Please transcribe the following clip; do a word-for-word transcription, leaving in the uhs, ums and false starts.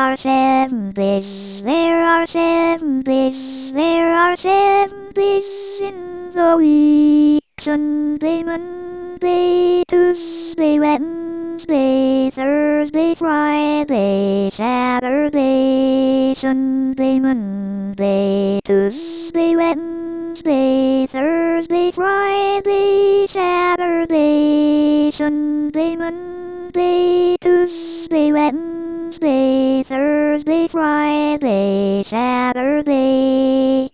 are seven days, there are seven days, there are seven days in the week. Sunday, Monday, Tuesday, Wednesday, Thursday, Friday, Saturday, Sunday, Monday, Tuesday, Wednesday, Thursday, Friday, Saturday, Sunday, Monday, Tuesday, Wednesday, Thursday, Friday, Saturday.